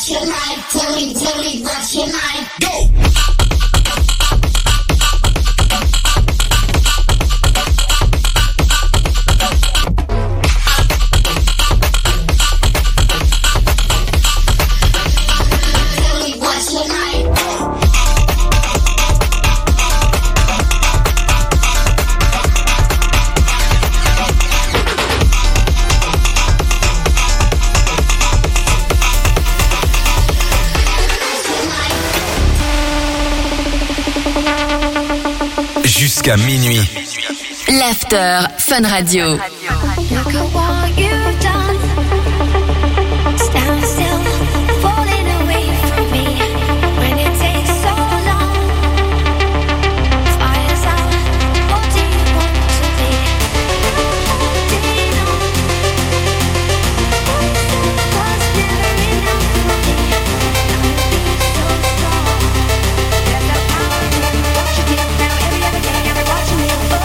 your life, tell me what's your life. Go! Jusqu'à minuit. L'After Fun Radio. Look at what you've done. Stand still, falling away from me. When it takes so long. Fire's out, what do you want to be? Holding on. Was never enough for me. I'll be so strong. There's no power in what you give now. Every other day, every watching me fall.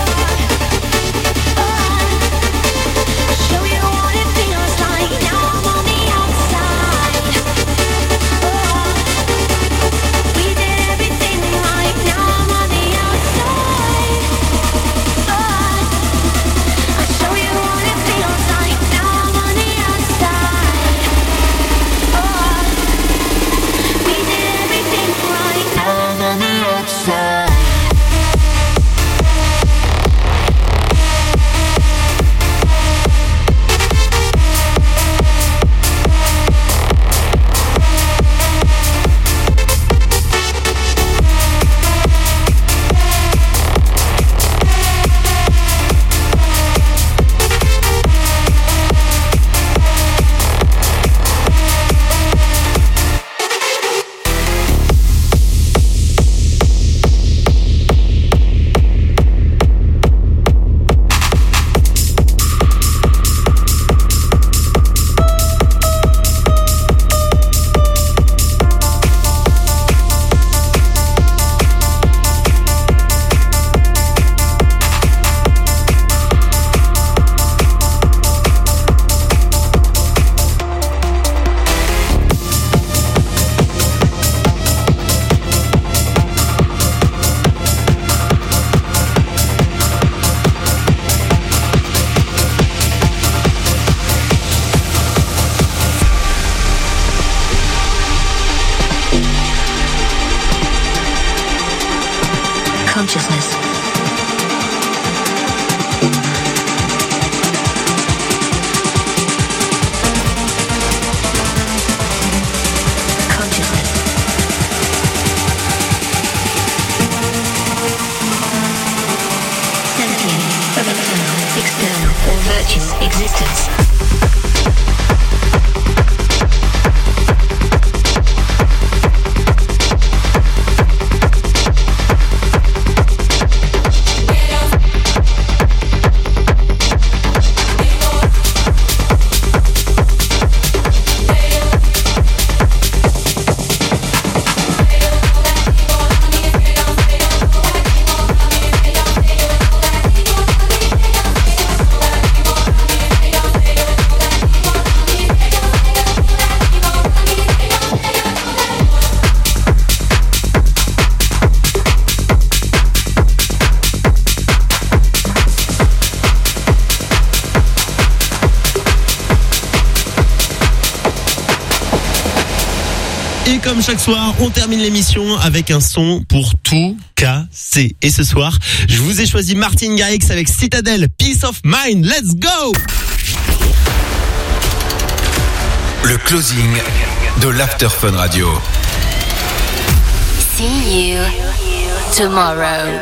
Show you what it feels like. Now I'm on the outside. We did everything right. Now I'm on the outside. I'll show you what it feels like. Now I'm on the outside. We did everything right. Now I'm on the outside. Consciousness. Consciousness. Sentient, external, or virtual existence. Et comme chaque soir, on termine l'émission avec un son pour tout casser. Et ce soir, je vous ai choisi Martin Garrix avec Citadel, Peace of Mind. Let's go! Le closing de l'After Fun Radio. See you tomorrow.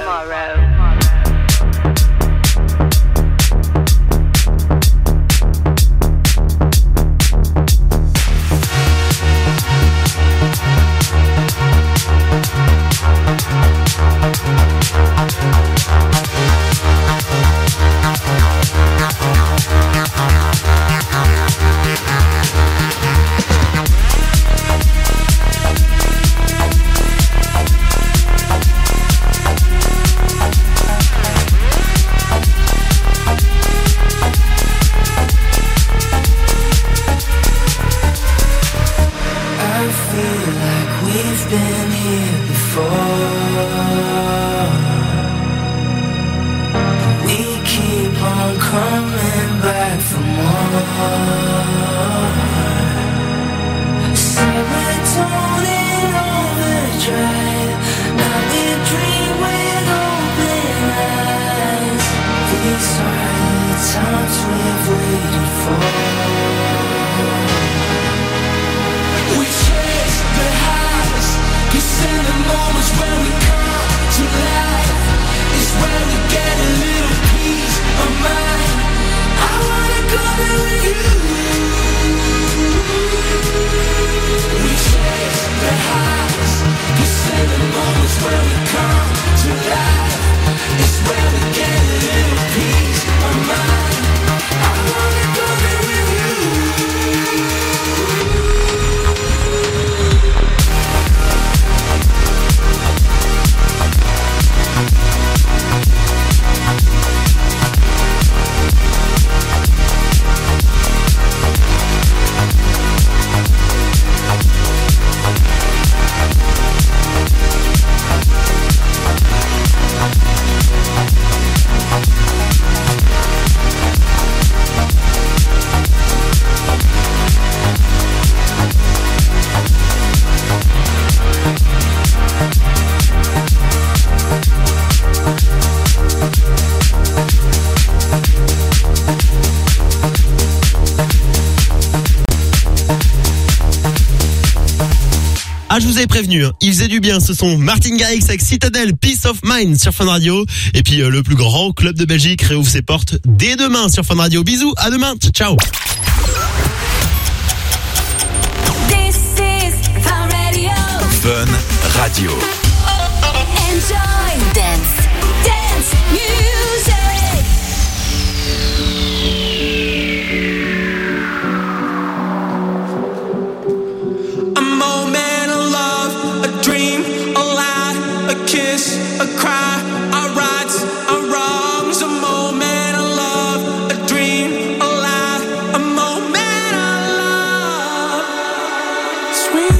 Ah, je vous avais prévenu, hein, il faisait du bien ce son. Martin Garrix avec Citadel, Peace of Mind sur Fun Radio. Et puis le plus grand club de Belgique réouvre ses portes dès demain sur Fun Radio. Bisous, à demain, ciao. This is Fun Radio. Fun Radio. Enjoy dance music. A moment of love, a dream, a lie, a kiss, a cry, our rights, our wrongs. A moment of love, a dream, a lie, a moment of love. Sweet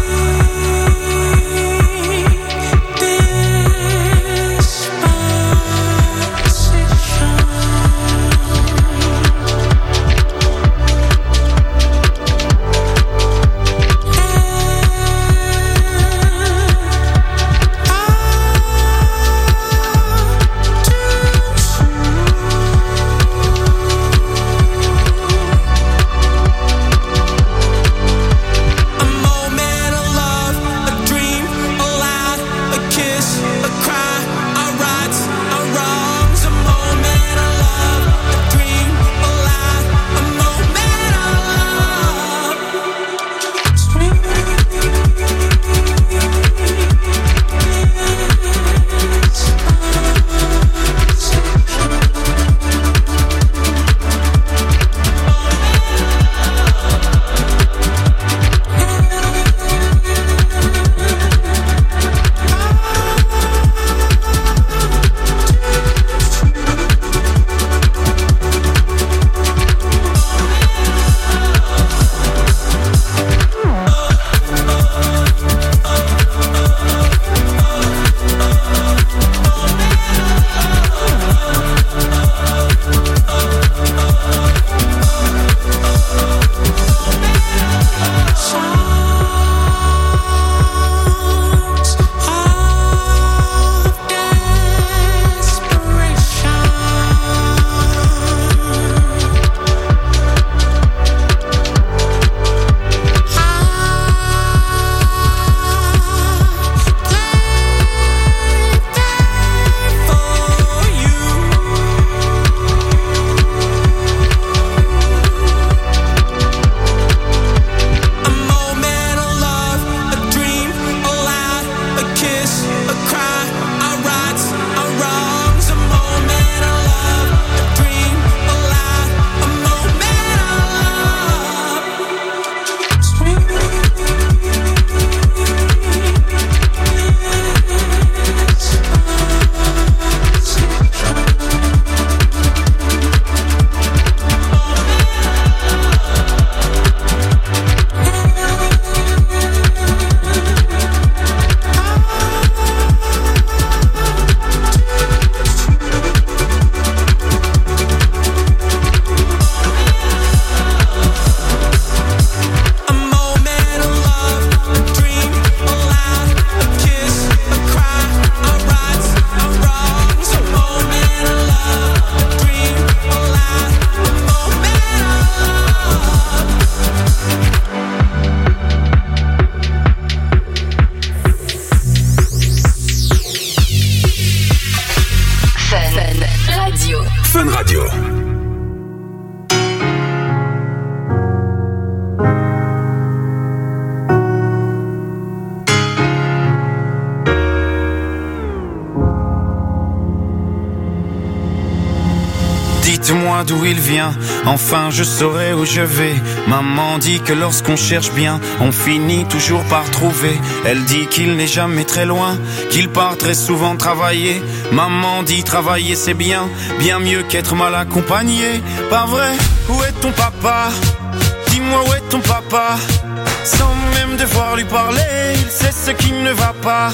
Dites-moi d'où il vient, enfin je saurai où je vais. Maman dit que lorsqu'on cherche bien, on finit toujours par trouver. Elle dit qu'il n'est jamais très loin, qu'il part très souvent travailler. Maman dit travailler c'est bien, bien mieux qu'être mal accompagné. Pas vrai? Où est ton papa? Dis-moi où est ton papa? Sans même devoir lui parler, il sait ce qui ne va pas.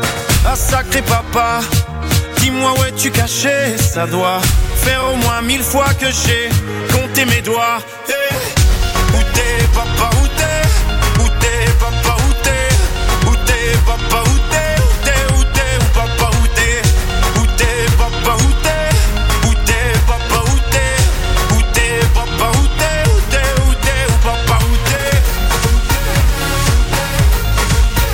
Ah sacré papa, dis-moi où es-tu caché? Ça doit faire au moins 1000 fois que j'ai compté mes doigts. Hey. Où t'es papa, où t'es? Où t'es papa, où t'es? Où t'es papa, où t'es? Où t'es, où t'es, où papa, où t'es? Où t'es papa, où t'es? Où t'es papa, où t'es? Où t'es papa, où t'es? Où t'es, où t'es, où papa, où t'es?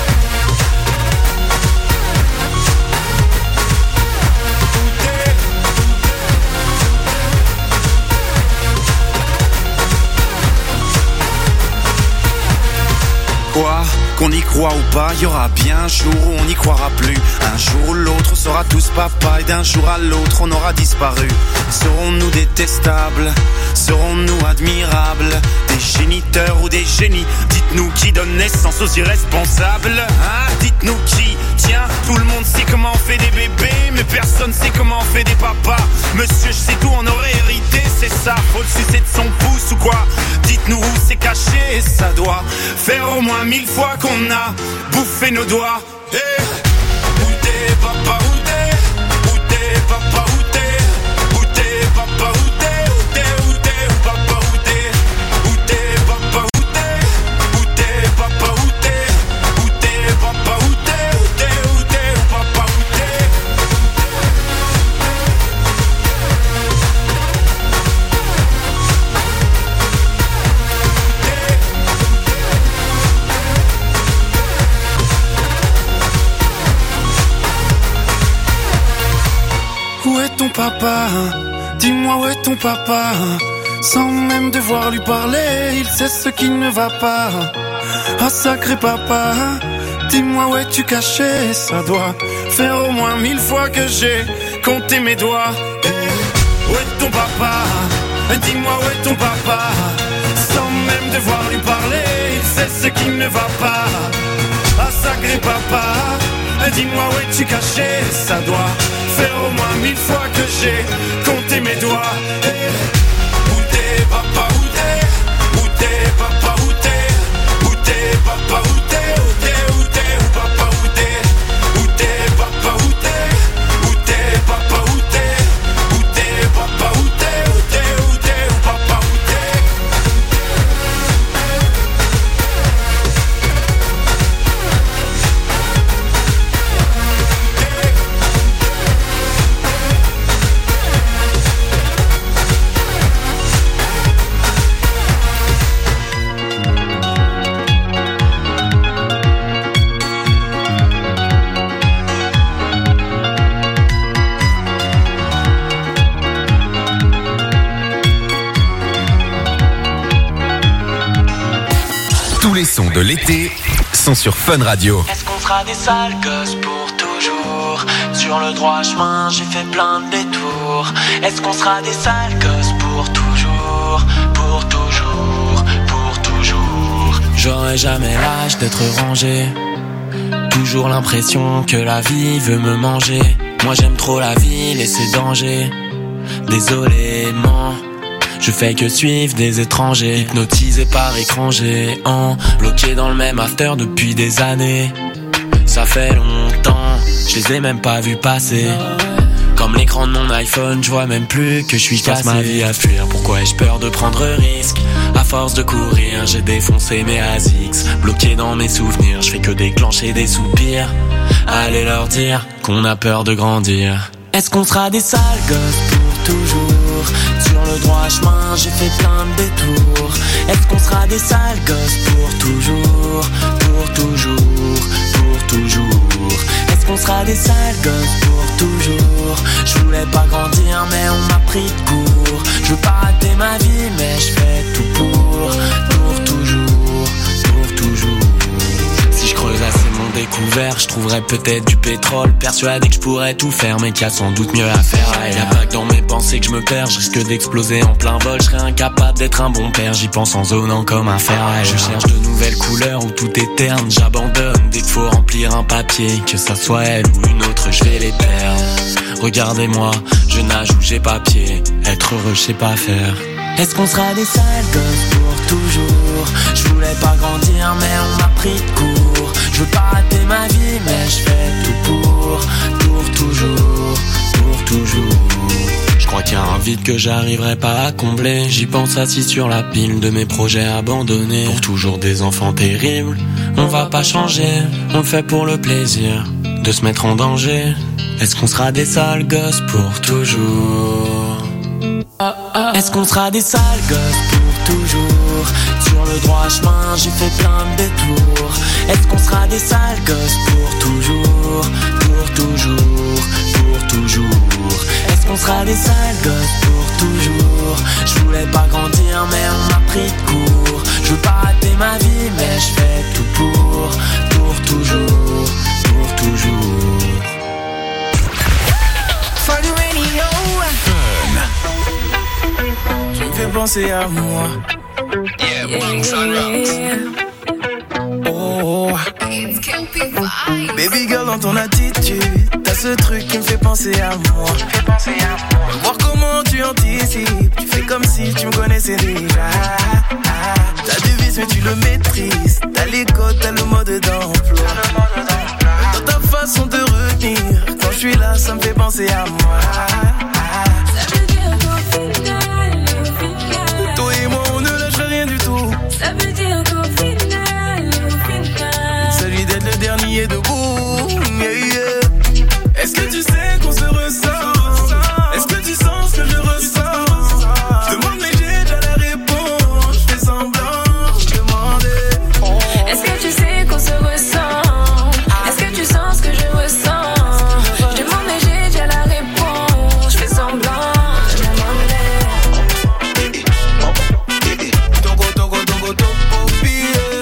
Qu'on y croit ou pas, y aura bien un jour où on n'y croira plus. Un jour ou l'autre, on sera tous papa, et d'un jour à l'autre, on aura disparu. Serons-nous détestables? Serons-nous admirables? Des géniteurs ou des génies? Dites-nous qui donne naissance aux irresponsables, hein? Dites-nous qui? Tiens, tout le monde sait comment on fait des bébés, mais personne sait comment on fait des papas. Monsieur, je sais tout, on aurait hérité, c'est ça. Faut le sucer de son pouce ou quoi? Dites-nous où c'est caché, ça doit faire au moins 1000 fois qu'on a bouffé nos doigts. Hey, où t'es, papa, où t'es? Où t'es, papa, où t'es? Où t'es, papa, où t'es? Où t'es, où t'es, où papa, où t'es? Où t'es, papa, où t'es? Où t'es, papa, où t'es? Où t'es, papa, où t'es? Où t'es, où t'es, où papa, où t'es? Où est ton papa? Dis-moi où est ton papa? Sans même devoir lui parler, il sait ce qui ne va pas. Ah sacré papa, dis-moi où es-tu caché? Ça doit faire au moins 1000 fois que j'ai compté mes doigts. Où est ton papa? Dis-moi où est ton papa? Sans même devoir lui parler, il sait ce qui ne va pas. Ah sacré papa, dis-moi où es-tu caché? Ça doit faire au moins 1000 fois que j'ai compté mes doigts. Où t'es papa, où t'es? Où t'es papa, où t'es? Où t'es papa, où t'es? Où t'es, où t'es, où papa, où t'es? Où t'es papa, où t'es? Où t'es papa, où t'es? Où t'es papa, où t'es? Où t'es, où t'es, où papa, où t'es? Tous les sons de l'été sont sur Fun Radio. Est-ce qu'on sera des sales gosses pour toujours? Sur le droit chemin, j'ai fait plein de détours. Est-ce qu'on sera des sales gosses pour toujours? Pour toujours, pour toujours. J'aurai jamais l'âge d'être rangé. Toujours l'impression que la vie veut me manger. Moi j'aime trop la ville et ses dangers. Désolément, je fais que suivre des étrangers, hypnotisé par écran géant, bloqué dans le même after depuis des années. Ça fait longtemps, je les ai même pas vus passer. Comme l'écran de mon iPhone, je vois même plus que je suis cassé. Je passe ma vie à fuir, pourquoi ai-je peur de prendre risque? À force de courir, j'ai défoncé mes ASICS. Bloqué dans mes souvenirs, je fais que déclencher des soupirs. Allez leur dire qu'on a peur de grandir. Est-ce qu'on sera des sales gosses pour toujours? Sur le droit chemin, j'ai fait plein de détours. Est-ce qu'on sera des sales gosses pour toujours? Pour toujours, pour toujours. Est-ce qu'on sera des sales gosses pour toujours? Je voulais pas grandir mais on m'a pris de court. Je veux pas rater ma vie mais je fais tout pour toujours, pour toujours. Si je creuse assez mon découvert, je trouverais peut-être du pétrole. Persuadé que je pourrais tout faire mais qu'il y a sans doute mieux à faire. Y'a pas que dans mes pensées que je me perds, je risque d'exploser en plein vol. Je serais incapable d'être un bon père, j'y pense en zonant comme un fer. Je cherche de nouvelles couleurs où tout est terne. J'abandonne dès qu'il faut remplir un papier. Que ça soit elle ou une autre, je vais les perdre. Regardez-moi, je nage où j'ai pas pied. Être heureux, je sais pas faire. Est-ce qu'on sera des sales gosses pour toujours? Je voulais pas grandir mais on m'a pris de court. Je veux pas rater ma vie mais je fais tout pour toujours, pour toujours. Je crois qu'il y a un vide que j'arriverai pas à combler. J'y pense assis sur la pile de mes projets abandonnés. Pour toujours des enfants terribles, on va pas changer. On le fait pour le plaisir de se mettre en danger. Est-ce qu'on sera des sales gosses pour toujours? Est-ce qu'on sera des sales gosses pour toujours? Sur le droit chemin, j'ai fait plein de détours. Est-ce qu'on sera des sales gosses pour toujours? Pour toujours, pour toujours. Est-ce qu'on sera des sales gosses pour toujours? Je voulais pas grandir mais on m'a pris de court. Je veux pas rater ma vie mais je fais tout penser à moi. Oh, baby girl, dans ton attitude, t'as ce truc qui me fait penser à moi. Voir comment tu anticipes, tu fais comme si tu me connaissais déjà. T'as du vice mais tu le maîtrises, t'as les codes, t'as le mode d'emploi. Dans ta façon de retenir, quand je suis là, ça me fait penser à moi. Ça veut dire qu'au final, toi et moi on ne lâche rien du tout. ça veut dire qu'au final, Celui d'être le dernier debout, yeah, yeah. Est-ce que tu sais qu'on se ressent? Est-ce que tu sens ce que je ressens? Je demande mais j'ai déjà la réponse. Je fais semblant, je demandais. est-ce que tu sais qu'on se ressent? Est-ce que tu sens ce que je ressens? Je demande mais j'ai déjà la réponse. Je fais semblant, je demandais. Togo, togo, togo, togo, pire.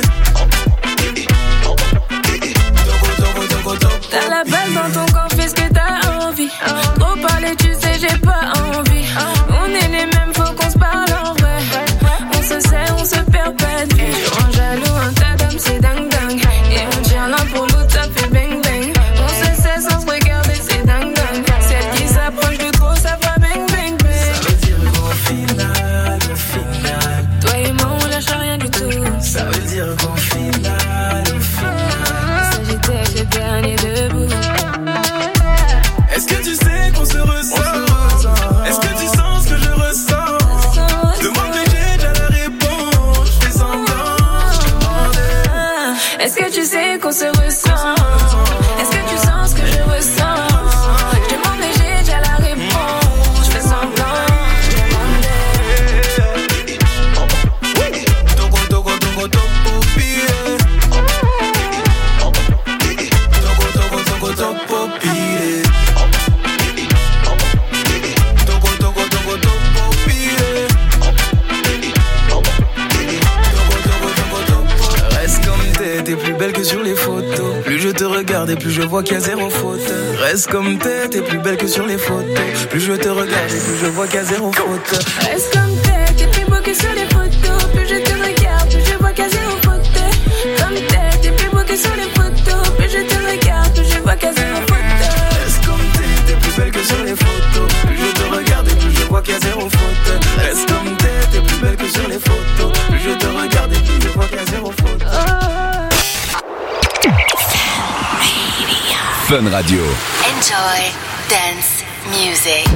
Togo, togo, togo, togo. T'as la balle dans ton corps, fais ce que t'as envie. Trop parler, tu sais, j'ai pas envie. On est les mêmes, faut qu'on se parle en vrai. On se sait, on se perd pas de vue. Je rends jaloux, un tas d'hommes, c'est dingue dingue. Et on tient l'un pour l'autre, ça fait bang bang. On se sait sans se regarder, c'est dingue dingue. Celle qui s'approche de trop, ça va bang bang bang. Ça veut dire qu'au final, Toi et moi, on lâche rien du tout. ça veut dire qu'au final, Ça, j'étais le dernier debout. est-ce que tu sais qu'on se ressent? Est-ce que tu sens ce que je ressens? Demande mais j'ai déjà la réponse. Je fais semblant, je demandais. Est-ce que tu sais qu'on se ressent? Est-ce que tu sens ce que je ressens? Je demande mais j'ai déjà la réponse. Je fais semblant, je demandais. Togo, togo, togo, togo, pire. Togo, togo, togo, togo, pire. Togo, togo, togo, togo, pire. Togo, togo, togo, togo. Reste comme t'es plus belle que sur les photos. Plus je te regarde et plus je vois qu'il y a zéro faute. Reste comme t'es plus belle que sur les photos. Plus je te regarde et plus je vois qu'il y a zéro faute. Reste comme t'es plus beau que sur les photos. Plus je te regarde, plus je vois qu'à zéro faute. Comme t'es plus beau que sur les photos. Plus je te regarde, plus je vois qu'à zéro faute. Reste comme t'es plus belle que sur les photos. Plus je te regarde et plus je vois qu'il y a zéro faute. Reste comme t'es plus belle que sur les photos. Plus je te regarde et plus je vois qu'il y a zéro faute. Fun Radio. Enjoy dance music.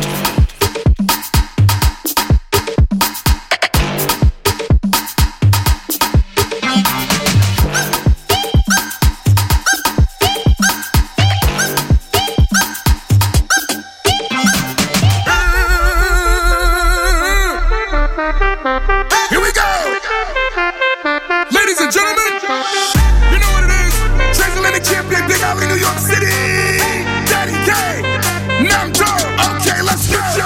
Here we go! Ladies and gentlemen, you know what it is. Transatlantic champion, Big Alley, New York City. Daddy K, Namjo. Okay, let's get you.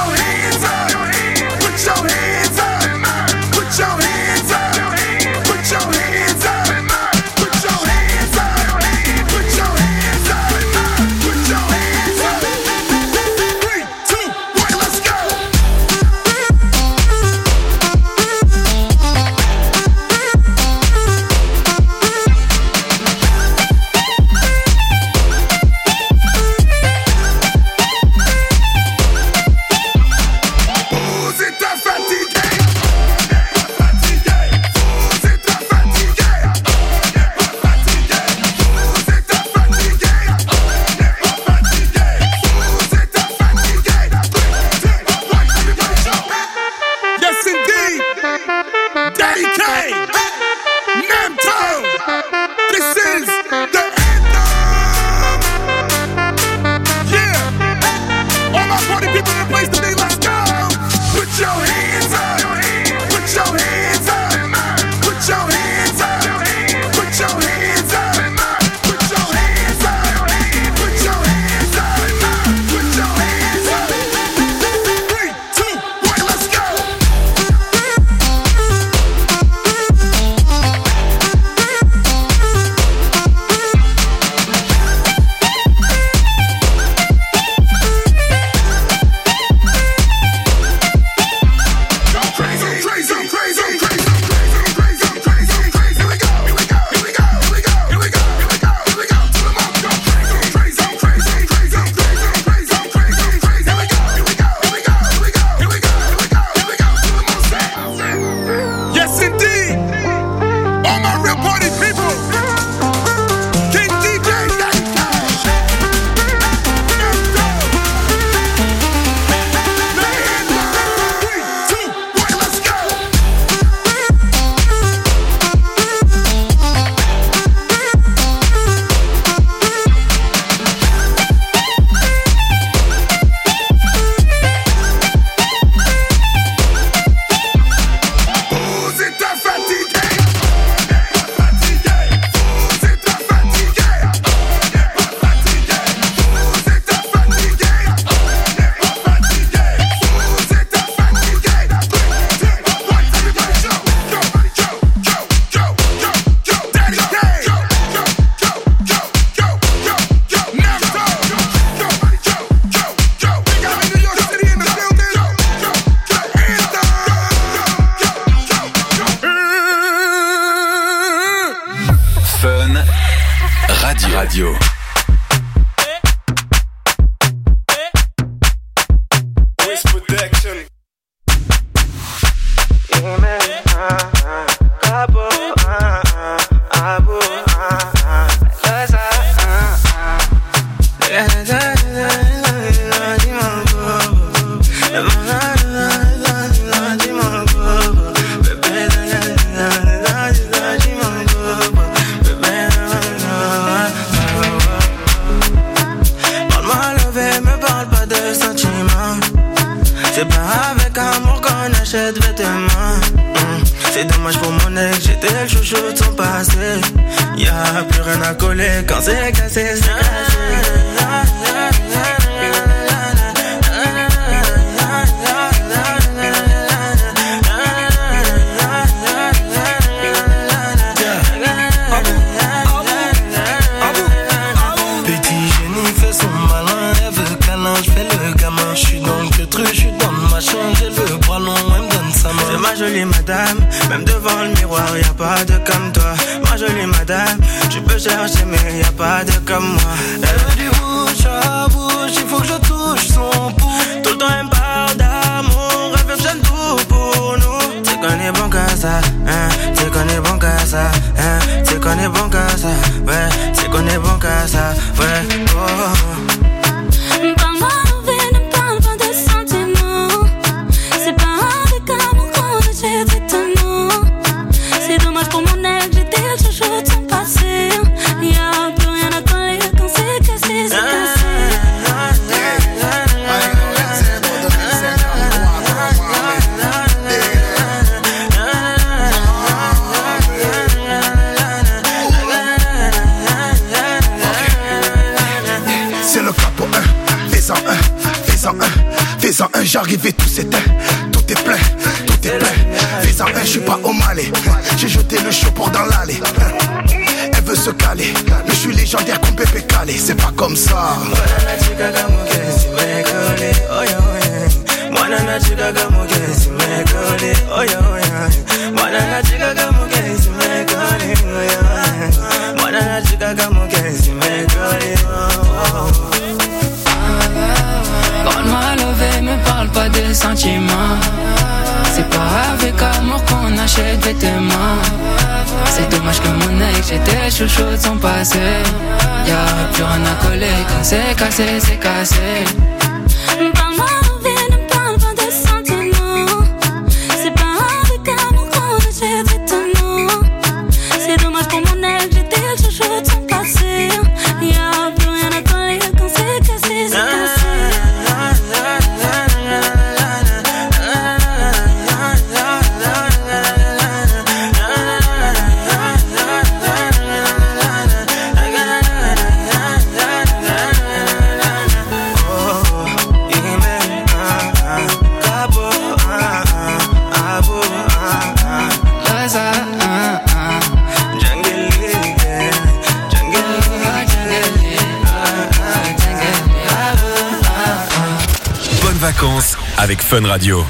Radio. C'est pas avec amour qu'on achète vêtements. C'est dommage pour mon ex, j'étais le chouchou de son passé. Y'a plus rien à coller quand c'est cassé, c'est cassé. Petit génie fait son malin, elle veut câlin, j'fais le gamin. J'suis dans le truc, j'suis dans le machin, j'ai le bras long, elle me donne sa main. C'est ma jolie madame, même devant le miroir, y'a pas de comme toi. Ma jolie madame, tu peux chercher mais y'a pas de comme moi. Elle veut du bouche à bouche, il faut que je touche son pouce. Tout le temps elle me parle d'amour, elle veut que j'aime tout pour nous. T'sais qu'on est bon qu'à ça, hein, t'sais qu'on est bon qu'à ça, hein, t'sais qu'on est bon qu'à ça, ouais, t'sais qu'on est bon qu'à ça, ouais, oh. Parle-moi d'envie, ne parle pas de sentiments. C'est pas avec amour qu'on achète vêtements. C'est dommage pour mon ex, j'étais le chouchou de son passé. Y'a plus rien à coller quand c'est cassé, c'est cassé. C'est le capot 1, fais-en un, fais-en un, j'arrive et tout s'éteint. Tout est plein, fais-en un, j'suis pas au Malais. J'ai jeté le chaud pour dans l'allée. Elle veut se caler, mais j'suis légendaire comme Pépé Calé. C'est pas comme ça. Parle-moi lové, me parle pas de sentiments. C'est pas avec amour qu'on achète vêtements. C'est dommage que mon ex, j'étais chouchou de son passé. Y'a plus rien à coller quand c'est cassé, c'est cassé. Parle-moi lové, ne parle pas de sentiments. C'est pas avec amour qu'on achète vêtements. C'est dommage pour mon ex, j'étais le chouchou de son passé. Y'a plus rien à coller quand c'est cassé, c'est cassé. Vacances avec Fun Radio.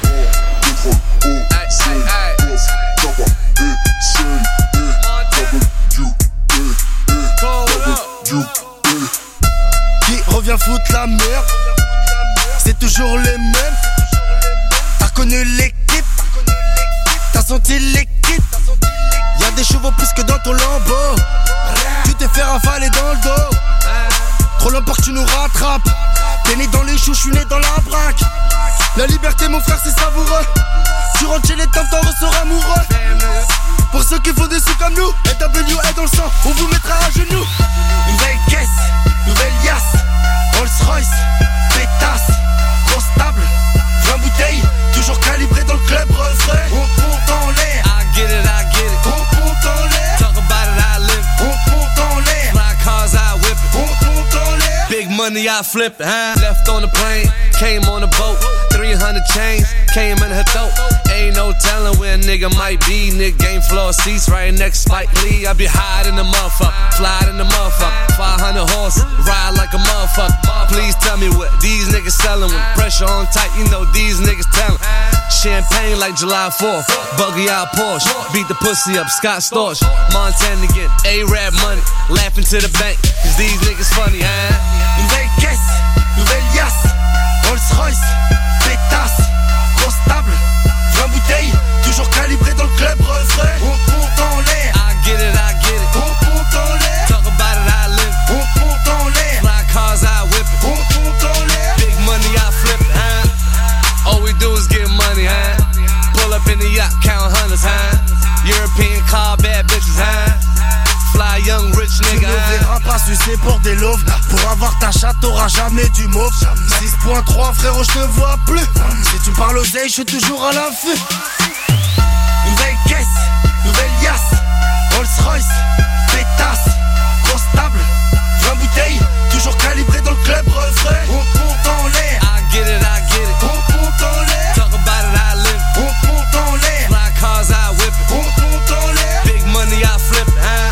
Qui revient foutre la merde? C'est toujours les mêmes. T'as reconnu l'équipe? T'as senti l'équipe? Y'a des chevaux plus que dans ton lambeau. Tu t'es fait ravaler dans le dos. Trop long pour que tu nous rattrapes. T'es né dans les choux, j'suis né dans la braque. La liberté mon frère c'est savoureux. Tu rentres chez les temps, t'en ressors amoureux. Pour ceux qui font des sous comme nous, LWA dans le sang, on vous mettra à genoux. Nouvelle caisse, nouvelle yasse, Rolls Royce, pétasse, grosse table, 20 bouteilles, toujours calibré dans le club refrain. On monte en l'air, I get it, on monte en l'air, talk about it, I live it. on monte en l'air, Fly cars, I whip it. on monte en l'air. Big money, I flip it. Left on the plane, came on a boat. 300 chains, came in her throat. Ain't no telling where a nigga might be. Nigga game floor seats right next to Spike Lee. I be high in the motherfucker, fly in the motherfucker. 500 horses, ride like a motherfucker. Please tell me what these niggas selling. With pressure on tight, you know these niggas telling. Champagne like July 4th. Buggy out Porsche. Beat the pussy up, Scott Storch. Montana get A-Rap money. Laughing to the bank, cause these niggas funny, huh? Nouvelle caisse, nouvelle yasse. Rolls Royce, pétasse. Grosse table, 20 bouteilles. Toujours calibré dans le club, refrain. On monte en l'air. I get it. On monte en l'air. Talk about it, I live it. On monte en l'air. Fly cars, I whip it. On monte en l'air. Big money, I flip it, huh? All we do is get money, huh? Pull up in the yacht, count hundreds, huh? European car, bad bitches, huh? Fly young rich nigga, Tu ne verras pas sucer pour des loaves. Pour avoir ta chatte, t'auras jamais du mauve. 6.3 frérot, je te vois plus. Si tu parles oseille, je suis toujours à l'affût. Nouvelle caisse, nouvelle yasse. Rolls Royce, pétasse. Grosse table, 20 bouteilles. Toujours calibré dans le club, refrain. On monte en l'air. I get it. On monte en l'air. Talk about it, I live it. On monte en l'air. Fly cars, I whip it. On monte en l'air. Big money, I flip it, huh?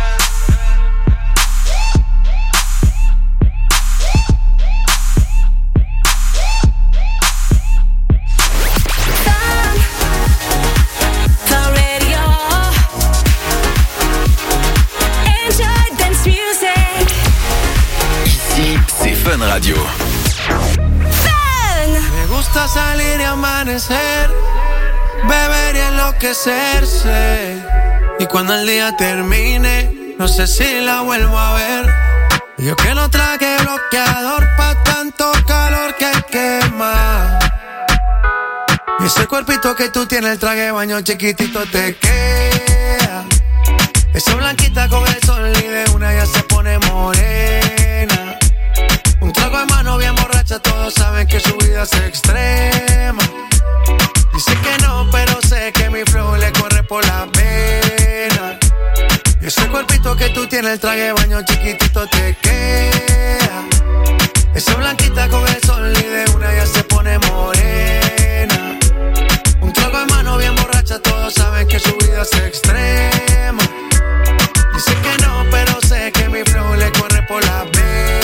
Fun Radio. Me gusta salir y amanecer, beber y enloquecerse. Y cuando el día termine, no sé si la vuelvo a ver. Yo que no traje bloqueador pa' tanto calor que quema. Y ese cuerpito que tú tienes, el traje de baño chiquitito te queda. Esa blanquita con el sol y de una ya se pone morena. Un trago de mano bien borracha, todos saben que su vida es extrema. Dice que no, pero sé que mi flow le corre por la vena. Y ese cuerpito que tú tienes, el traje de baño chiquitito te queda. Esa blanquita con el sol y de una ya se pone morena. Un trago de mano bien borracha, todos saben que su vida es extrema. Dice que no, pero sé que mi flow le corre por la vena.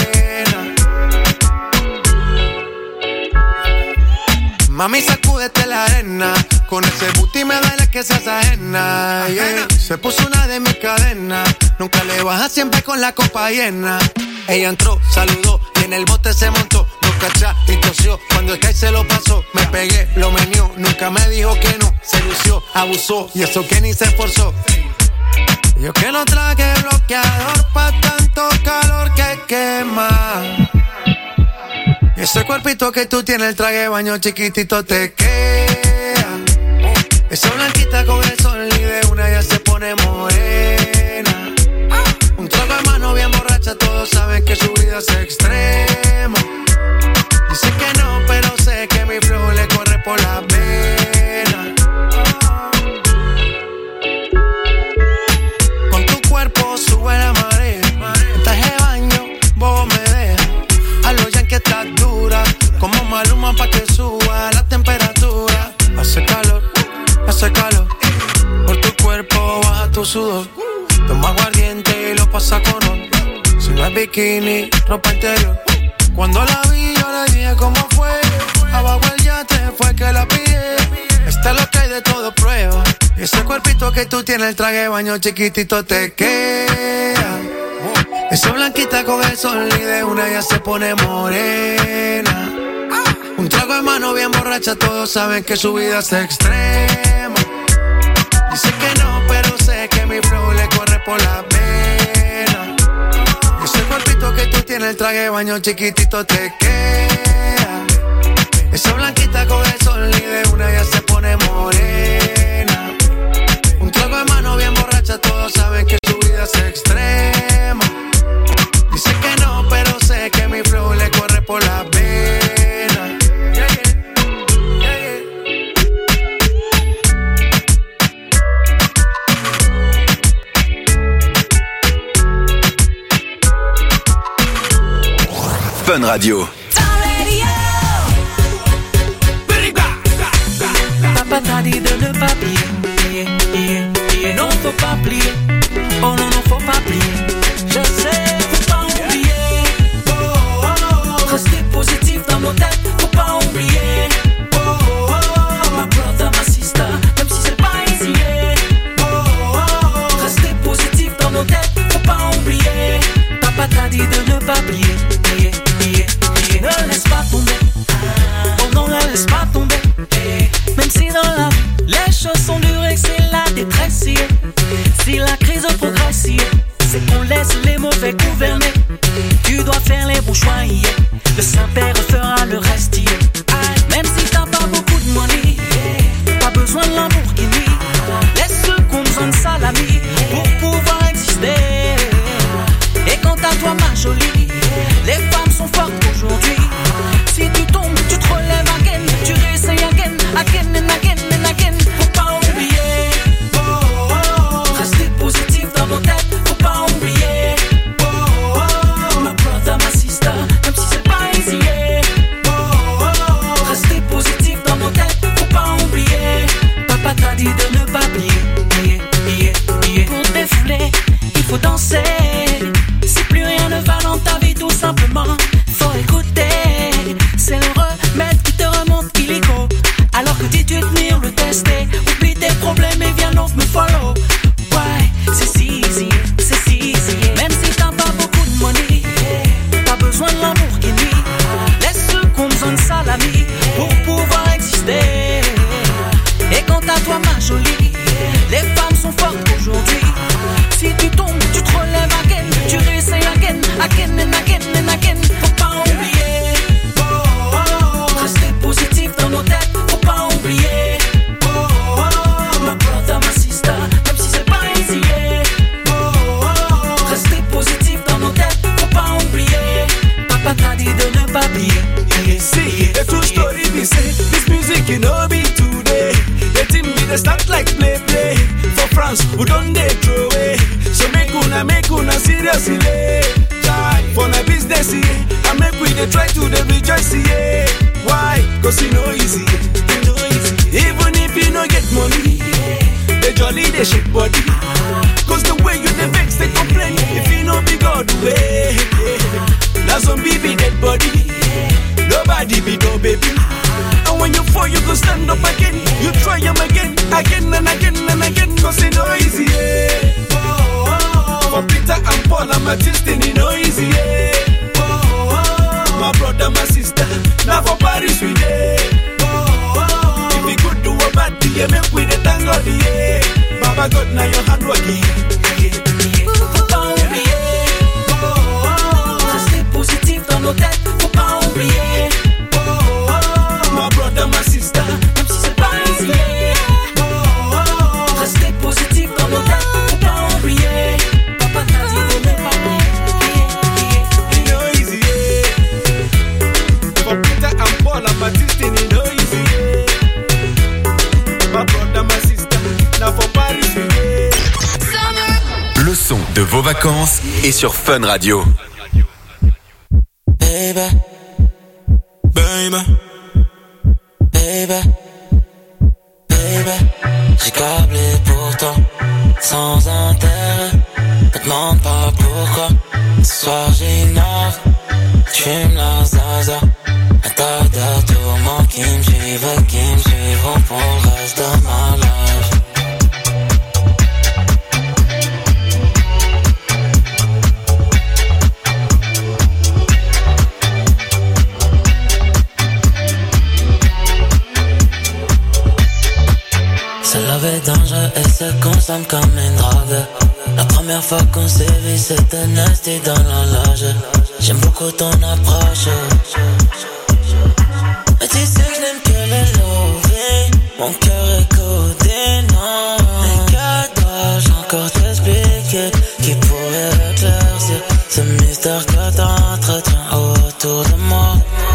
Mami, sacúdete la arena. Con ese booty me duele que seas ajena, yeah. Se puso una de mis cadenas. Nunca le baja, siempre con la copa llena. Ella entró, saludó y en el bote se montó. No cachá y tosió. Cuando el que se lo pasó, me pegué, lo menió. Nunca me dijo que no, se lució, abusó. Y eso que ni se esforzó. Yo que no traje bloqueador pa' tanto calor que quema. Y ese cuerpito que tú tienes, el traje de baño chiquitito te queda. Esa blanquita con el sol y de una ya se pone morena. Un trago de mano bien borracha, todos saben que su vida es extrema. Dice que no, pero sé que mi flow le corre por la vena. Con tu cuerpo sube la marea. En traje de baño, vos me dejas. A los yankees estás dura, como Maluma pa' que suba la temperatura. Hace calor, por tu cuerpo baja tu sudor. Toma aguardiente y lo pasa con ron. Si no es bikini, ropa interior. Cuando la vi yo le dije cómo fue. Abajo el yate fue que la pillé. Está lo que hay de todo prueba. Y ese cuerpito que tú tienes, el traje de baño chiquitito te queda. Esa blanquita con el sol y de una ya se pone morena. Un trago de mano bien borracha, todos saben que su vida es extrema. Dice que no, pero sé que mi flow le corre por la vena. Ese cuerpito que tú tienes, el traje de baño chiquitito te queda. Esa blanquita con el sol y de una ya se pone morena. Un trago de mano bien borracha, todos saben que su vida es extrema. Dice que no, pero sé que mi flow le corre por la vena. Yeah, yeah. Yeah, yeah. Fun Radio. Papa t'a dit de ne pas plier. Non, faut pas plier. Oh non, non, faut pas plier. Je sais, faut pas oublier. Rester positif dans nos têtes, faut pas oublier. Ma fait gouverner. Tu dois faire les bons choix, yeah. Le Saint-Père fera le reste, yeah. Même si t'as pas beaucoup de money, pas besoin de Lamborghini. Laisse ceux qu'on besoin de salami pour pouvoir exister. Et quant à toi ma jolie, les femmes sont fortes aujourd'hui. Si tu tombes, tu te relèves again. Tu réessayes again, again and again and again. Faut pas oublier, rester positif dans nos têtes. Faut pas oublier, my brother, my sister, même si c'est pas easy, yeah. Rester positif dans nos têtes. Faut pas oublier, papa t'a dit de ne pas plier, Pour défouler, il faut danser. Si plus rien ne va dans ta vie, tout simplement, faut écouter. C'est le remède qui te remonte illico. Alors que dis-tu tenir le tester. Oublie tes problèmes et viens donc me follow. Ouais, c'est si easy, Même si t'as pas beaucoup de money, pas besoin de Lamborghini. Laisse ceux qu'on besoin de salami pour pouvoir exister. Et quant à toi ma jolie, les femmes sont fortes aujourd'hui. Si tu tombes, tu te relèves again. Tu réessayes again, again and again and again. Faut pas oublier, rester positif dans nos têtes. Faut pas oublier, my brother, my sister, même si c'est pas easy, yeah. Rester positif dans nos têtes. Faut pas oublier, papa t'a dit de ne pas plier. See, the true story be say, this music you know be today. The team be the start like play. For France, who don't they throw away. So make una seriously. Try for the business, yeah. And make we they try to the rejoice, yeah. Why? Cause you know easy. Even if you don't get money, they jolly, they shake body. Cause the way you the vex, they complain. If you know be God way, now some be dead body. Nobody be no baby. And when you fall, you go stand up again. You try them again and again and again. Cause it no easy, yeah. For Peter and Paul and my destiny, no easy, yeah. My brother, my sister, now for Paris we there. If we could do a bad thing, make we the thank God, yeah. Baba God, now your hand working. Faut pas oublier, rester positif dans nos têtes. Faut pas oublier, my brother, my sister, même si c'est pas easy, rester positif dans nos têtes. Faut pas oublier, papa t'a dit de ne pas plier. no easy, yeah. For Peter and Paul and my destiny, no easy, yeah. My brother, my sister, now for Paris we there. Le son de vos vacances est sur Fun Radio. Baby, j'ai câblé pour toi, sans intérêt. Me demande pas pourquoi. Ce soir j'ignore, tu me la zaza. Un tas de tourments qui me suivront pour le reste de ma life. Ce love est dangereux et se consomme comme une drogue. La première fois qu'on s'est vu, c'était nasty dans la loge. J'aime beaucoup ton approche. Mais tu sais que je n'aime que les loving. Mon cœur est codé, non. Mais que dois-je encore t'expliquer qui pourrait éclaircir ce mystère que t'entretiens autour de moi?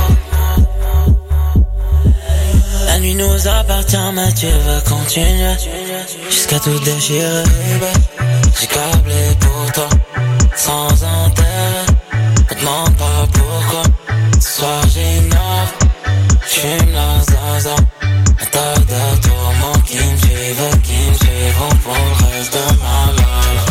La nuit nous appartient, mais tu veux continuer jusqu'à tout déchirer. J'ai câblé pour toi, sans intérêt. Me demande pas pourquoi. Ce soir j'ignore, j'fume la zaza. Un tas de tourments qui me suivront pour le reste de ma life.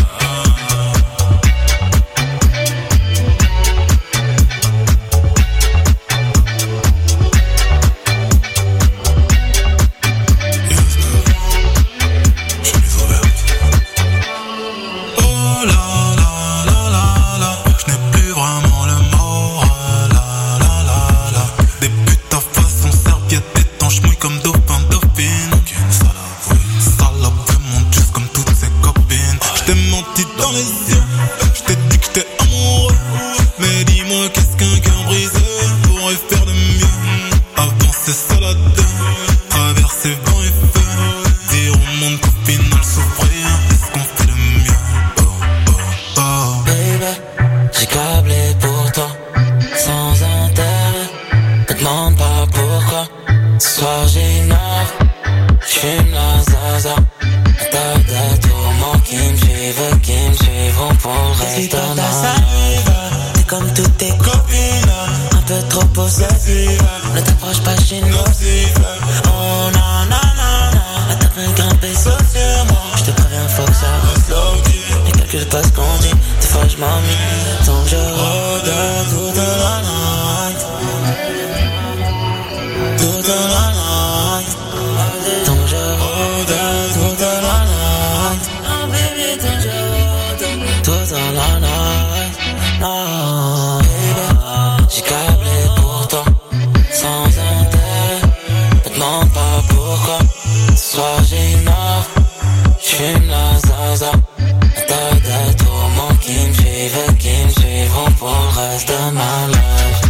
J't'ai dit que j'étais reste dans ta salive. T'es comme toutes tes copines, un peu trop possessive. Ne t'approche pas chez nous. Oh non, non, non, non. T'as plein de grimper sur moi. J'te préviens, faut que ça reste low-key. Les calculs pas ce qu'on dit, des fois j'm'ennuie. Donc je rôde toute la night. Toute la night. Donc je rôde toute la night. Oh baby, donc je rôde toute la night. Oh baby, j'ai câblé pour toi, sans intérêt. Me demande pas pourquoi. Ce soir j'ai une offre, j'fume la zaza. T'as des tourments qui me suivent et qui me suivront pour le reste de ma life.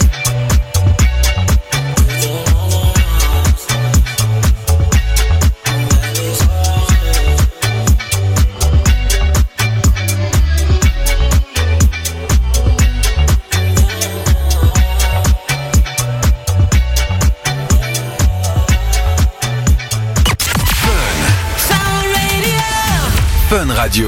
Fun Radio.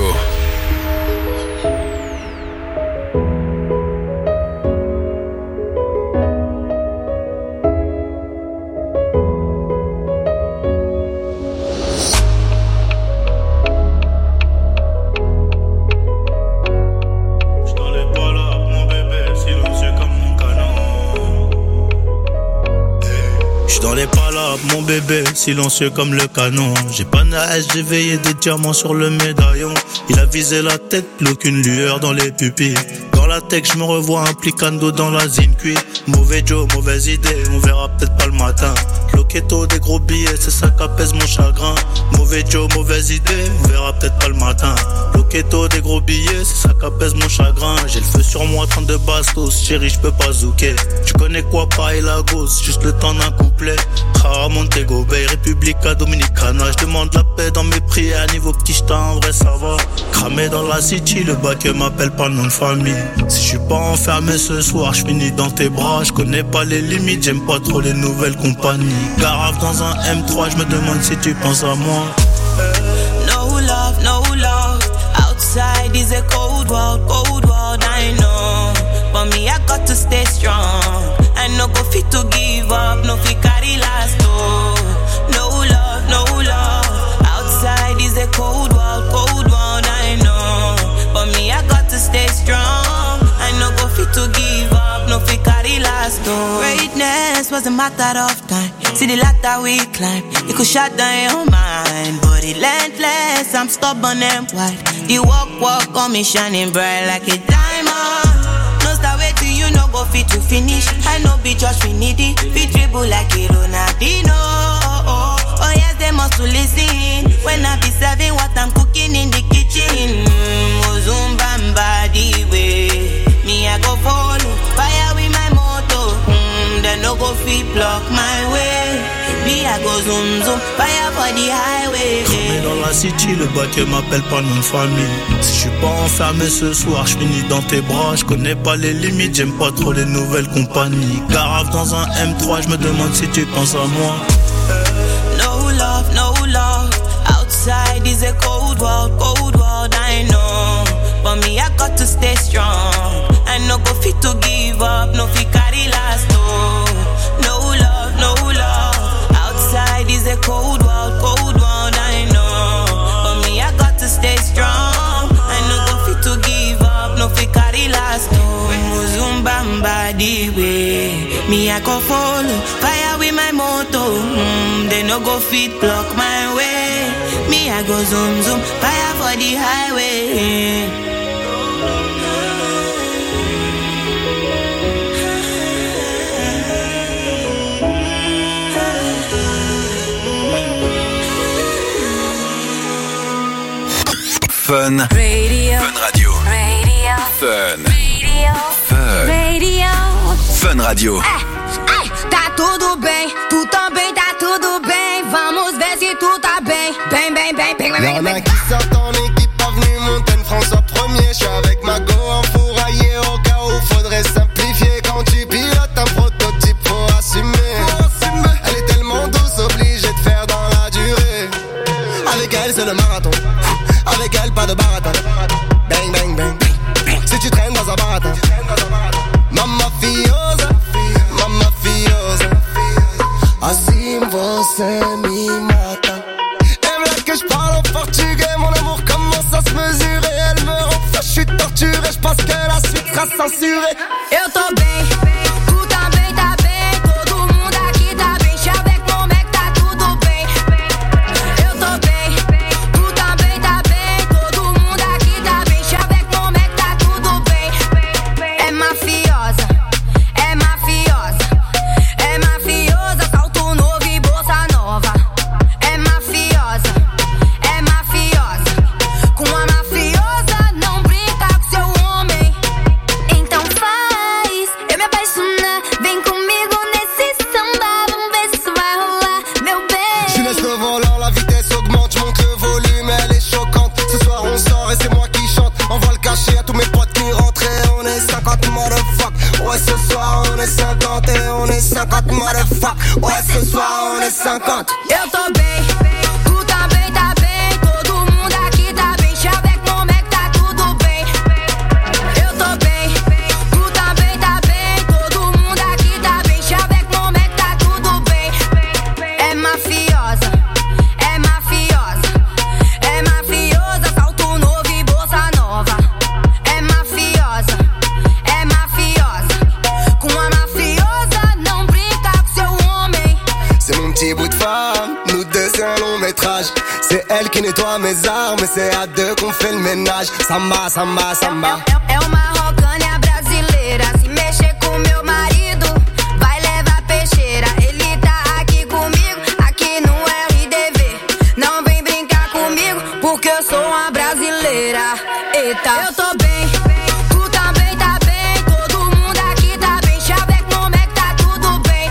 Mon bébé, silencieux comme le canon. J'ai pas nage, j'ai veillé des diamants sur le médaillon. Il a visé la tête, plus aucune lueur dans les pupilles. Dans la tech, je me revois implicando dans la zincuit. Mauvais Joe, mauvaise idée, on verra peut-être pas le matin. Loquetto, des gros billets, c'est ça qu'apaise mon chagrin. Mauvais Joe, mauvaise idée, on verra peut-être pas le matin. Loquetto, des gros billets, c'est ça qu'apaise mon chagrin. J'ai le feu sur moi, 32 bastos, chérie, je peux pas zouker. Tu connais quoi, pas et la gauche, juste le temps d'un couplet. Montego Bay, Republica Dominicana. Je demande la paix dans mes prières. Niveau petit j't'en en vrai ça va. Cramé dans la city, le bac m'appelle pas nom de famille. Si je suis pas enfermé ce soir, je finis dans tes bras. Je connais pas les limites, j'aime pas trop les nouvelles compagnies. Garave dans un M3, je me demande si tu penses à moi. No love, no love. Outside is a cold world, I know. But me, I got to stay strong. I no go fit to give up, no fit carry last, oh. No love, no love. Outside is a cold world, I know. But me, I got to stay strong. I no go fit to give up, no fit carry last, oh. Greatness was a matter of time. See the ladder we climb, it could shut down your mind. But relentless, I'm stubborn and white. The walk on me shining bright like a diamond. Wait till you no go fit to finish. I know be just we need it. We dribble like a Ronaldinho. Oh yes, they must to listen. When I be serving what I'm cooking in the kitchen. Ozumbamba the way. Me I go follow. Fire with my motor. They no go fit block my way. Me I go zoom zoom. Fire for the highway. Cramé dans la city, le bac m'appelle pas nom de famille. Si je suis pas enfermé ce soir, je finis dans tes bras. Je connais pas les limites, j'aime pas trop les nouvelles compagnies. Garave dans un M3, je me demande si tu penses à moi. No love, no love. Outside is a cold world, I know. But me, I got to stay strong. I no go fit to give up, no fit carry last, oh. No love, no love. Outside is a cold world, I know. But me, I got to stay strong. I no go fit to give up, no fit carry last, oh. Muzumbamba the way. Me, I go follow. Fire with my motor. They no go fit block my way. Me, I go zoom zoom. Fire for the highway. Fun Radio. Fun Radio. Fun Radio. Fun Radio. Tá tudo bem, tu também tá tudo bem. Vamos ver se tu tá bem. Bem, bem, bem, bem, bem, bem. Y'en a qui sortent en équipe, avenue Montaigne, François 1er. J'suis avec ma go enfouraillée au cas où faudrait simplifier. Quand tu pilotes un prototype, faut assumer. Elle est tellement douce, obligée de faire dans la durée. Avec elle, c'est le marathon. Avec elle, pas de baratin. Bang, bang, bang. démesurée. Elle me rend fou, je suis torturé. Je pense que la suite sera censurée. Eu tô bem, tu também tá bem. Todo mundo aqui tá bem. Deixa ver com como é que tá tudo bem. Eu tô bem, tu também tá bem. Todo mundo aqui tá bem. Deixa ver como é que tá tudo bem. É mafiosa, é mafiosa. É mafiosa, salto novo e bolsa nova. É mafiosa, é mafiosa. Com a mafiosa não brinca com seu homem. Então faz eu me apaixonar. Vem comigo nesse samba. Vamos ver se vai rolar, meu bem. Jeunesse de volant, la vitesse augmente. Je monte le volume, elle est choquante. Ce soir on sort et c'est moi qui chante. On va le cacher à tous mes potes qui rentrent. Et on est 50 motherfuck. Ouais, ce soir on est 50 et on est 50 motherfuck. Ouais, ce soir on est 50. Eu tô bem, tu também tá bem. Todo mundo aqui tá bem. Deixa ver como é que tá tudo bem. Eu tô bem, tu também tá bem. Todo mundo aqui tá bem. Deixa ver como é que tá tudo bem. É mafiosa, é mafiosa. É mafiosa, salto novo e bolsa nova. É mafiosa, é mafiosa. Com a mafiosa não brinca com seu homem. C'est mon petit bout de femme, nous deux c'est un long métrage. C'est elle qui nettoie mes armes et c'est à deux qu'on fait le ménage. Samba, samba, samba. É uma rocânia brasileira. Se mexer com meu marido, vai levar peixeira. Ele tá aqui comigo, aqui no RDV. Não vem brincar comigo, porque eu sou uma brasileira. Eita, eu tô bem, tu também tá bem. Todo mundo aqui tá bem. Deixa ver como é que tá tudo bem.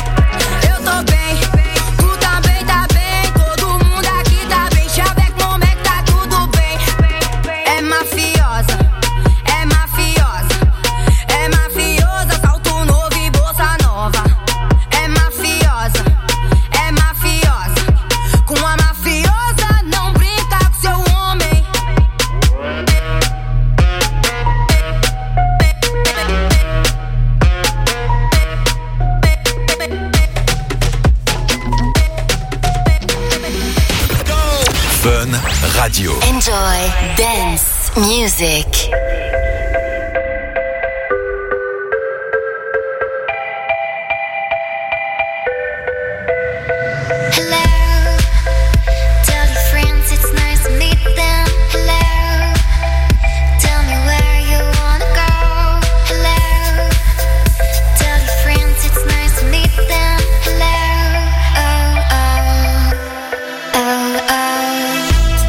Eu tô bem, tu também tá bem. Todo mundo aqui tá bem. Deixa ver como é que tá tudo bem. É mafiosa, é mafiosa. É mafiosa, salto novo e bolsa nova. É mafiosa, é mafiosa. Com a mafiosa não brinca com seu homem. Fun Radio. Enjoy dance music. Hello, tell your friends it's nice to meet them. Hello, tell me where you wanna go. Hello, tell your friends it's nice to meet them. Hello, oh oh, oh oh.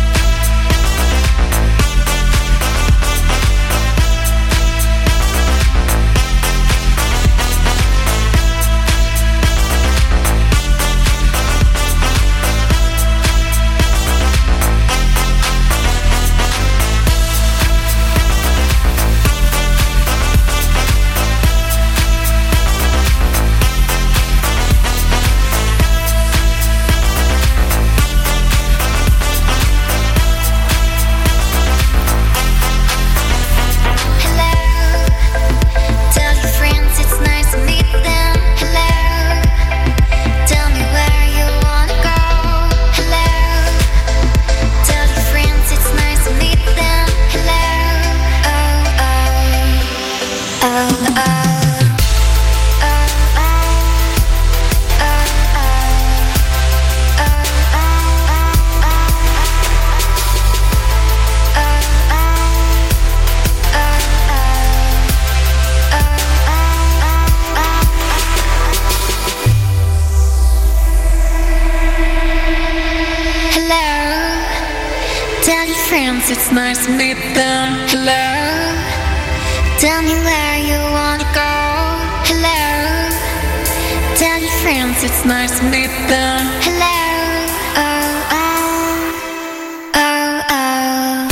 friends, it's nice to meet them. Hello, tell me where you wanna go. Hello, tell your friends, it's nice to meet them. Hello, oh oh, oh oh.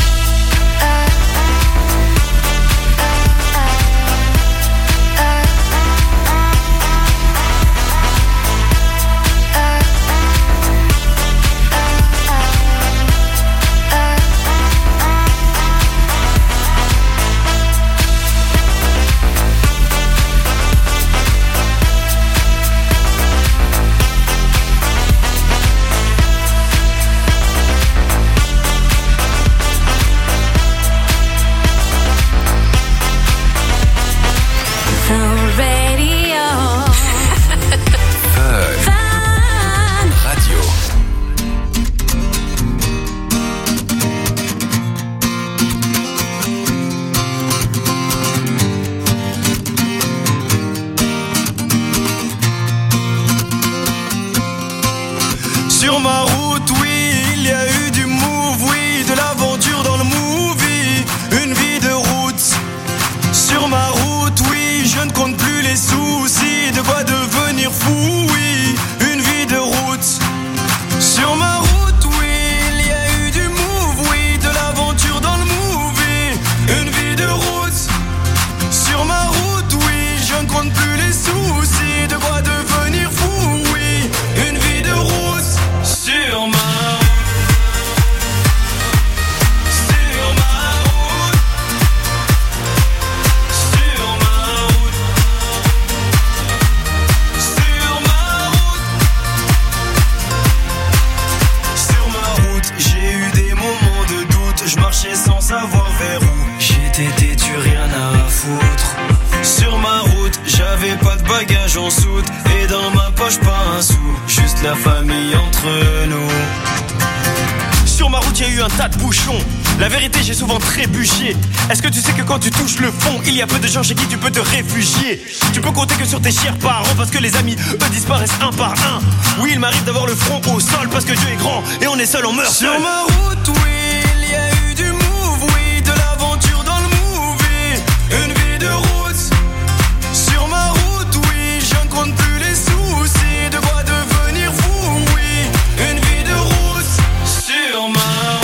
poche pas un sou, juste la famille entre nous. Sur ma route, il y a eu un tas de bouchons. La vérité, j'ai souvent trébuché. Est-ce que tu sais que quand tu touches le fond, il y a peu de gens chez qui tu peux te réfugier? Tu peux compter que sur tes chers parents, parce que les amis, eux, disparaissent un par un. Oui, il m'arrive d'avoir le front au sol, parce que Dieu est grand et on est seul, on meurt seul. Sur ma route, oui, il y a eu du move, oui, de l'aventure dans le movie. Une vie de route. Sur ma route, oui, je ne compte plus les soucis. De quoi devenir fou, oui. Une vie de route. Sur ma route.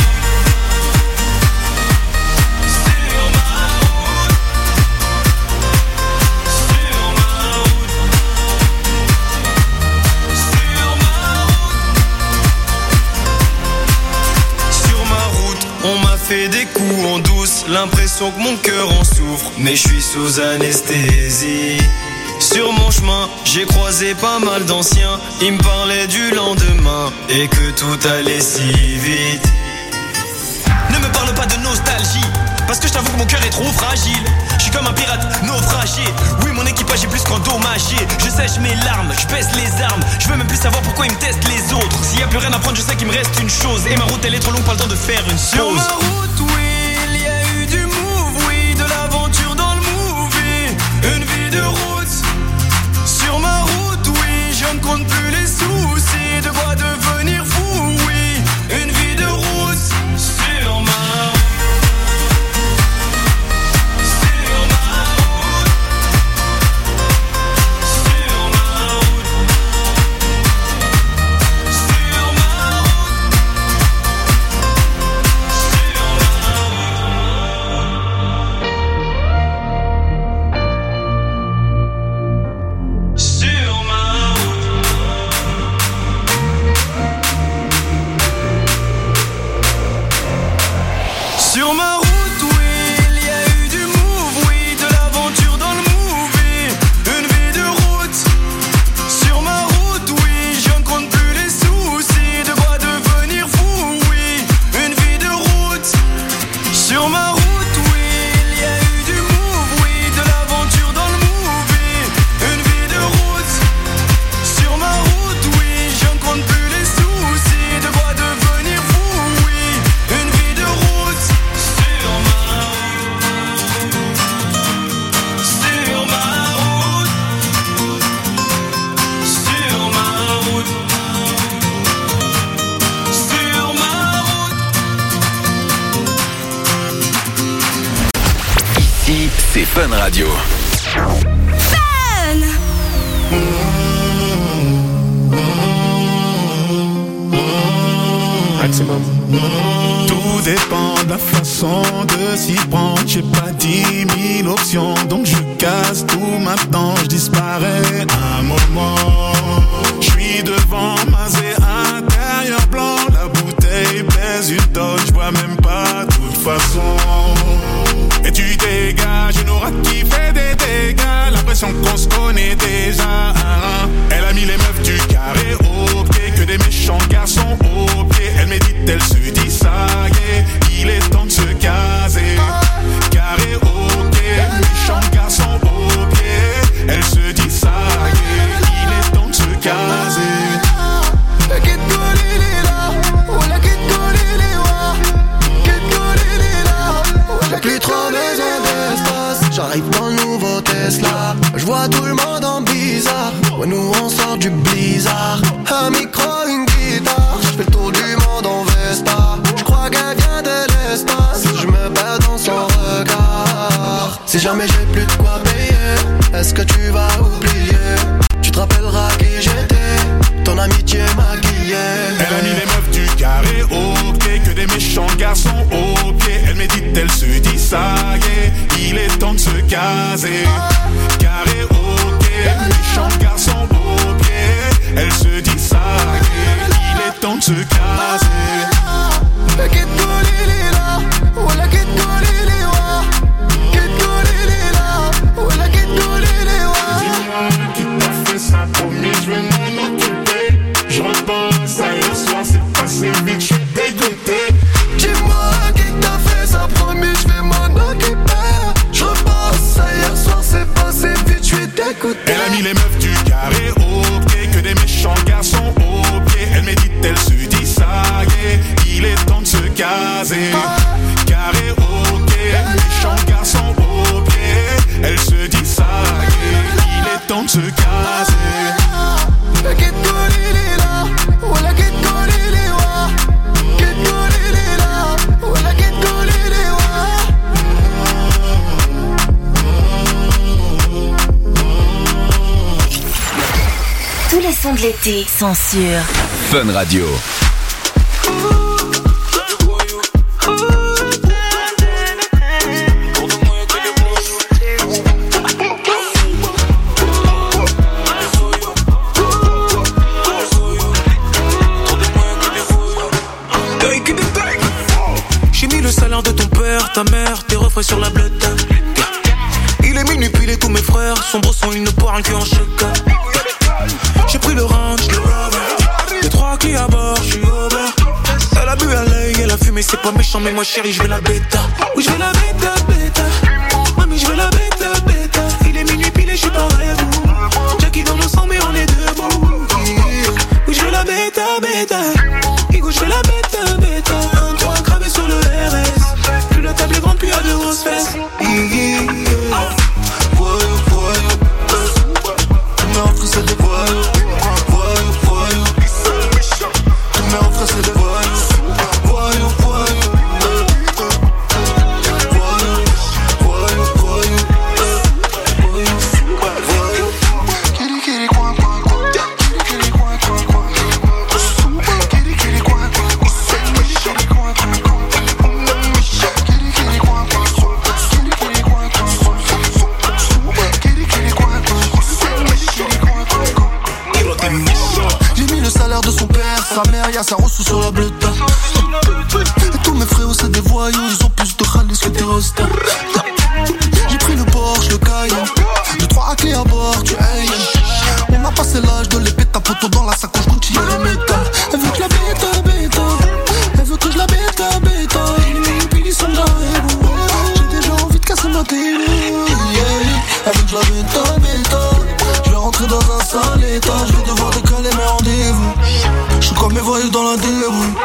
Des coups en douce, l'impression que mon cœur en souffre, mais je suis sous anesthésie. Sur mon chemin, j'ai croisé pas mal d'anciens, ils me parlaient du lendemain et que tout allait si vite. Ne me parle pas de nostalgie, parce que je t'avoue que mon cœur est trop fragile. Je suis comme un pirate naufragé. Oui, mon équipage est plus qu'endommagé. Je sèche mes larmes, je baisse les armes. Je veux même plus savoir pourquoi ils me testent les autres. S'il y a plus rien à prendre, je sais qu'il me reste une chose. Et ma route elle est trop longue, pas le temps de faire une Sur pause. ma route, oui, il y a eu du move, oui, de l'aventure dans le movie. Une vie de route. Sur ma route, oui, je ne compte plus les soucis. De quoi devenir fou, oui. Une vie de route. Sur ma route. Sur ma route, oui, il y a eu du move, oui, de l'aventure dans le movie. Une vie de route. Sur ma route, oui, je ne compte plus les soucis. De quoi devenir fou, oui. Une vie de route. Sur ma route, oui, il y a eu du move, oui, de l'aventure dans le movie. Une vie de route. Sur ma route, oui, je ne compte plus les soucis. De quoi devenir fou, oui. Une vie de route. Ici, c'est Fun Radio. Maximum. Tout dépend de la façon de s'y prendre. J'ai pas 10 000 options, donc je casse tout maintenant, je disparais un moment. Je suis devant Mazé, intérieur blanc. La bouteille pèse une tonne, je vois même pas de toute façon. Et tu dégages une aura qui fait des dégâts. L'impression qu'on se connaît déjà. Elle a mis les meufs du carré au pied, que des méchants garçons au pied. Elle médite, elle se dit ça y est, il est temps de se caser. Carré au pied, méchants garçons au pied. Elle se dit ça y est, il est temps de se caser. J'ai plus trop besoin d'espace. J'arrive dans le nouveau Tesla. Je vois tout le monde en bizarre. Ouais, nous on sort du blizzard. Un micro, une guitare. Je fais le tour du monde en Vespa. Je crois qu'elle vient de l'espace. Je me perds dans son regard. Si jamais j'ai plus de quoi payer, est-ce que tu vas oublier? Tu te rappelleras qui j'étais. Ton amitié maquillée. Elle a mis les meufs du carré au pied, que des méchants garçons au pied. Elle médite, elle se dit ça y est, il est temps de se caser. Carré au pied, méchants garçons au pied. Elle se dit ça y est, il est temps de se caser. Dis-moi qui t'a fait ça, promis, je vais m'en occuper. Je repense à hier soir, c'est passé vite, je suis dégoûté. Dis-moi qui t'a fait ça, promis, je vais m'en occuper. Je repense à hier soir, c'est passé vite, je suis dégoûté. Elle a mis les meufs du carré au pied, que des son de l'été, censure. Fun Radio. J'ai mis le salaire de ton père, ta mère, tes refrains sur la bleuette. Il est minuit pile et tous mes frères sont brossons, ils ne boivent que en chèque. J'ai pris le range, le rubber, les 3 clés à bord, je suis au bord. Elle a bu à l'œil, elle a fumé, c'est pas méchant, mais moi chérie, je veux la bêta. Oui, je veux la bêta, bêta. Mami, je veux la bêta, bêta. Il est minuit pile et je suis pas vous. Jackie dans le sang, mais on est debout. Oui, je veux la bêta, bêta. Igo, je veux la bêta, bêta. 1, 3, gravé sur le RS. Plus la table est grande, plus y'a de grosses fesses. C'est des voyous, voyous, voyous. Tous mes refrains c'est des voyous, voyous, voyous. Voyous, voyous, voyous. Voyous. Kitty, kitty, coin, coin, coin. Kitty, kitty, coin, coin, coin. Kitty, kitty, coin, coin, coin. Kitty, coin, coin, coin. Kitty, kitty, coin, coin, coin. Kitty, kitty, coin, coin, coin. Kitty, kitty, coin, coin, coin. J'ai mis le salaire de son père, sa mère, y'a sa reçu sur la bleute. Et tous mes frérots c'est des voyous, ils ont plus de khalis que des rostas. J'ai pris le Porsche, le Cayenne, j'ai 3 clés à bord, tu aimes. On a passé l'âge de l'épée, ta photo dans la sacoche Gucci et les métal. Elle veut que je la bêta, bêta. Elle veut que je la bêta, bêta. Puis ils sont déjà égaux. J'ai déjà envie de casser ma télé. Elle veut que je la bêta, bêta. Je vais rentrer dans un sale état. Je vais devoir décaler mes rendez-vous. Je suis comme mes voyous dans la débrouille.